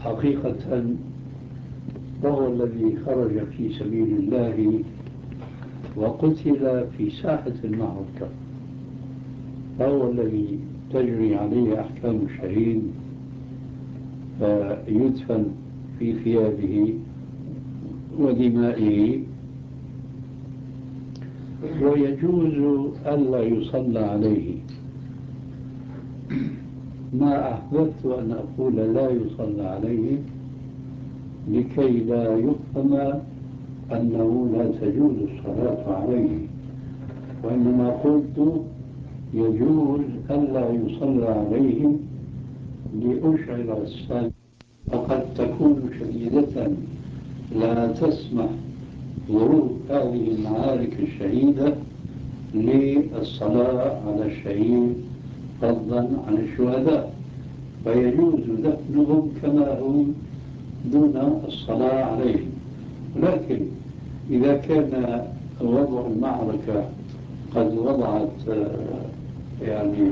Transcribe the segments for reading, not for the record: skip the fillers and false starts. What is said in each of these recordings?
حقيقة وهو الذي خرج في سبيل الله وقتل في ساحة المعركة، فهو الذي تجري عليه أحكام الشهيد، فيدفن في ثيابه ودمائه، ويجوز ألا يصلى عليه. ما أحببت أن أقول لا يصلى عليه لكي لا يفهم أنه لا تجوز الصلاة عليه، وإنما قلت يجوز ألا يصلى عليه لأشعر الصلاة، وقد تكون شديدة لا تسمح ظروف هذه المعارك الشهيدة للصلاة على الشهيد فضلا عن الشهداء، فيجوز دفنهم كما هم دون الصلاة عليهم. لكن إذا كان وضع المعركة قد وضعت يعني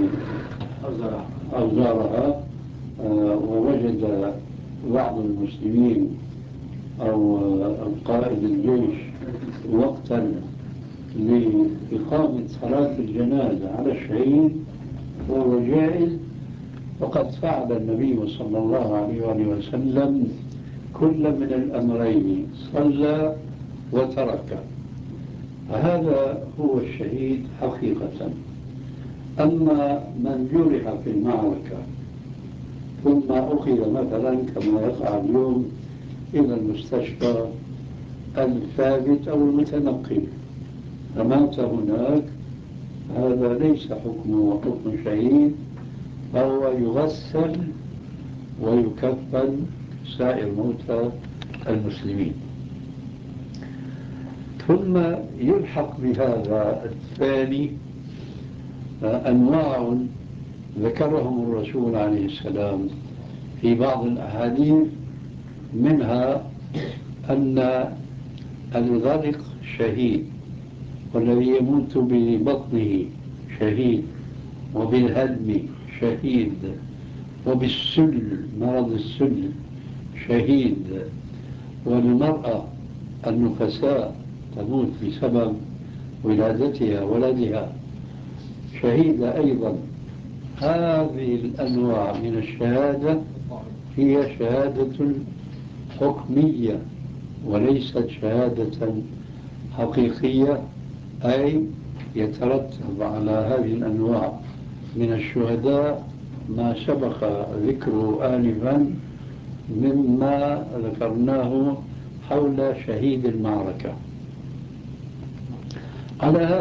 أوزارها، ووجد بعض المسلمين أو القائد الجيش وقتا لإقامة صلاة الجنازة على الشهيد وهو جائز، وقد فعل النبي صلى الله عليه وسلم كل من الأمرين، صلى وترك. هذا هو الشهيد حقيقة. أما من جرح في المعركة ثم أخذ مثلا كما يقع اليوم إلى المستشفى الثابت أو المتنقل فمات هناك، هذا ليس حكمه حكم شهيد، فهو يغسل ويكفن سائر موتى المسلمين. ثم يلحق بهذا الثاني أنواع ذكرهم الرسول عليه السلام في بعض الأحاديث، منها أن الغرق شهيد، والذي يموت ببطنه شهيد، وبالهدم شهيد، وبالسل مرض السل شهيد، والمرأة النفساء تموت بسبب ولادتها ولدها شهيدة أيضا. هذه الأنواع من الشهادة هي شهادة حكمية وليست شهادة حقيقية، أي يترتب على هذه الأنواع من الشهداء ما سبق ذكره آنفا مما ذكرناه حول شهيد المعركة. على